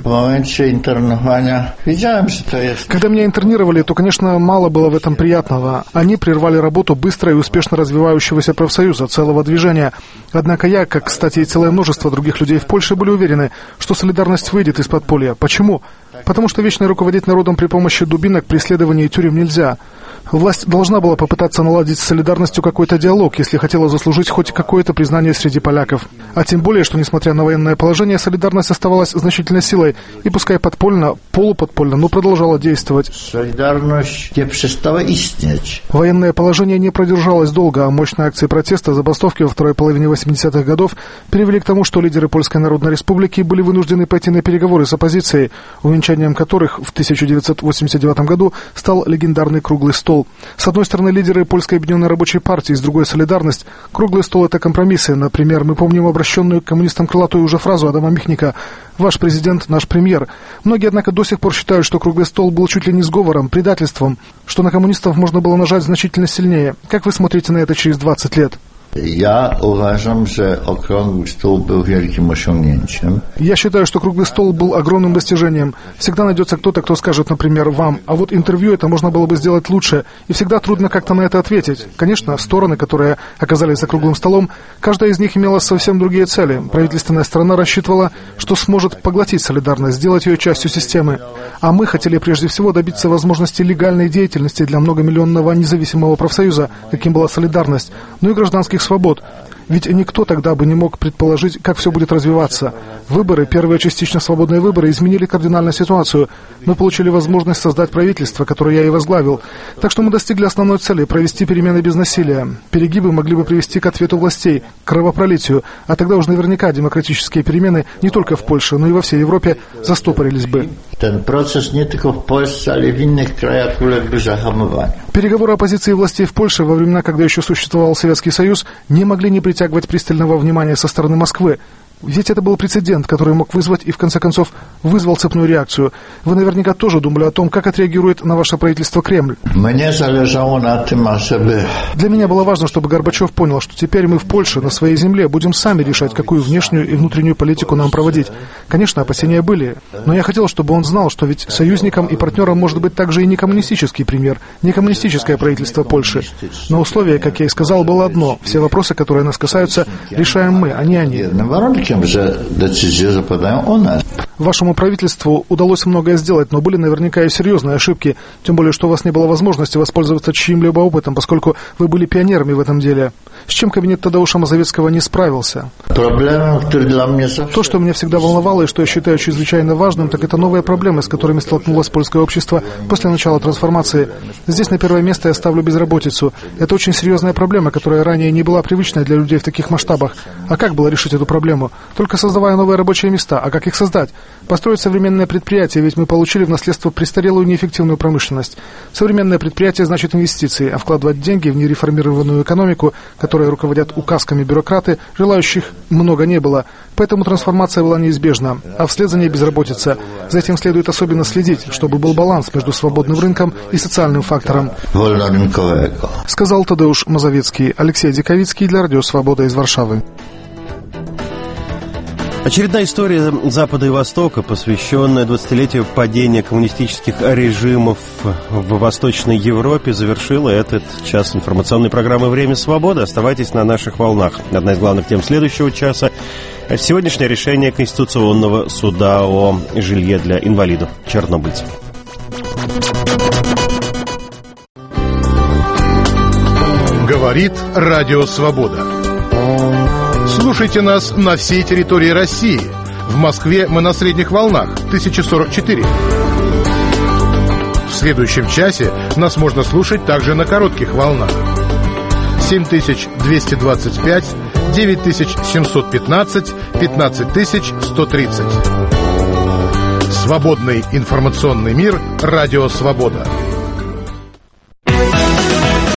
[SPEAKER 2] Когда меня интернировали, то, конечно, мало было в этом приятного. Они прервали работу быстро и успешно развивающегося профсоюза, целого движения. Однако я, как, кстати, и целое множество других людей в Польше, были уверены, что «Солидарность» выйдет из подполья. Почему? Потому что вечно руководить народом при помощи дубинок, преследований и тюрем нельзя. Власть должна была попытаться наладить с «Солидарностью» какой-то диалог, если хотела заслужить хоть какое-то признание среди поляков. А тем более, что, несмотря на военное положение, «Солидарность» оставалась значительной силой, и пускай подпольно, полуподпольно, но продолжала действовать.
[SPEAKER 3] «Солидарность» не перестала истнеть.
[SPEAKER 2] Военное положение не продержалось долго, а мощные акции протеста, забастовки во второй половине восьмидесятых годов привели к тому, что лидеры Польской Народной Республики были вынуждены пойти на переговоры с оппозицией, увенчанием которых в тысяча девятьсот восемьдесят девятом году стал легендарный «Круглый стол». С одной стороны, лидеры Польской объединенной рабочей партии, с другой — «Солидарность». «Круглый стол» — это компромиссы. Например, мы помним обращенную к коммунистам крылатую уже фразу Адама Михника «Ваш президент — наш премьер». Многие, однако, до сих пор считают, что «Круглый стол» был чуть ли не сговором, предательством, что на коммунистов можно было нажать значительно сильнее. Как вы смотрите на это через двадцать лет?
[SPEAKER 3] Я uważam, że okrągły stół był wielkim osiągnięciem.
[SPEAKER 2] Я считаю, что круглый стол был огромным достижением. Всегда найдется кто-то, кто скажет, например, вам, а вот интервью это можно было бы сделать лучше, и всегда трудно как-то на это ответить. Конечно, стороны, которые оказались за круглым столом, каждая из них имела совсем другие цели. Правительственная сторона рассчитывала, что сможет поглотить «Солидарность», сделать ее частью системы. А мы хотели прежде всего добиться возможности легальной деятельности для многомиллионного независимого профсоюза, каким была «Солидарность», ну и гражданских свобод. Ведь никто тогда бы не мог предположить, как все будет развиваться. Выборы, первые частично свободные выборы, изменили кардинально ситуацию. Мы получили возможность создать правительство, которое я и возглавил. Так что мы достигли основной цели – провести перемены без насилия. Перегибы могли бы привести к ответу властей, к кровопролитию, а тогда уж наверняка демократические перемены не только в Польше, но и во всей Европе застопорились бы.
[SPEAKER 3] Ten proces nie tylko w Polsce, ale w innych krajach uległby zahamowaniu.
[SPEAKER 2] Переговоры оппозиции и властей в Польше во времена, когда еще существовал Советский Союз, не могли не притягивать пристального внимания со стороны Москвы. Ведь это был прецедент, который мог вызвать и, в конце концов, вызвал цепную реакцию. Вы наверняка тоже думали о том, как отреагирует на ваше правительство Кремль.
[SPEAKER 3] Мне залежало на том, чтобы...
[SPEAKER 2] Для меня было важно, чтобы Горбачев понял, что теперь мы в Польше, на своей земле, будем сами решать, какую внешнюю и внутреннюю политику нам проводить. Конечно, опасения были, но я хотел, чтобы он знал, что ведь союзником и партнером может быть также и не коммунистический премьер, не коммунистическое правительство Польши. Но условие, как я и сказал, было одно. Все вопросы, которые нас касаются, решаем мы, а не они. Вашему правительству удалось многое сделать, но были наверняка и серьезные ошибки, тем более, что у вас не было возможности воспользоваться чьим-либо опытом, поскольку вы были пионерами в этом деле. С чем кабинет Тадеуша Мазовецкого не справился? То, что меня всегда волновало и что я считаю чрезвычайно важным, так это новые проблемы, с которыми столкнулось польское общество после начала трансформации. Здесь на первое место я ставлю безработицу. Это очень серьезная проблема, которая ранее не была привычной для людей в таких масштабах. А как было решить эту проблему? Только создавая новые рабочие места. А как их создать? Построить современное предприятие, ведь мы получили в наследство престарелую неэффективную промышленность. Современное предприятие значит инвестиции, а вкладывать деньги в нереформированную экономику, которой руководят указками бюрократы, желающих много не было. Поэтому трансформация была неизбежна, а вслед за ней безработица. За этим следует особенно следить, чтобы был баланс между свободным рынком и социальным фактором. Сказал Тадеуш Мазовецкий. Алексей Диковицкий для Радио Свобода из Варшавы.
[SPEAKER 1] Очередная история Запада и Востока, посвященная двадцатилетию падения коммунистических режимов в Восточной Европе, завершила этот час информационной программы «Время свободы». Оставайтесь на наших волнах. Одна из главных тем следующего часа – сегодняшнее решение Конституционного суда о жилье для инвалидов, чернобыльцев.
[SPEAKER 4] Говорит Радио Свобода. Слушайте нас на всей территории России. В Москве мы на средних волнах тысяча сорок четыре. В следующем часе нас можно слушать также на коротких волнах. семь тысяч двести двадцать пять, девять тысяч семьсот пятнадцать, пятнадцать тысяч сто тридцать. Свободный информационный мир. Радио Свобода.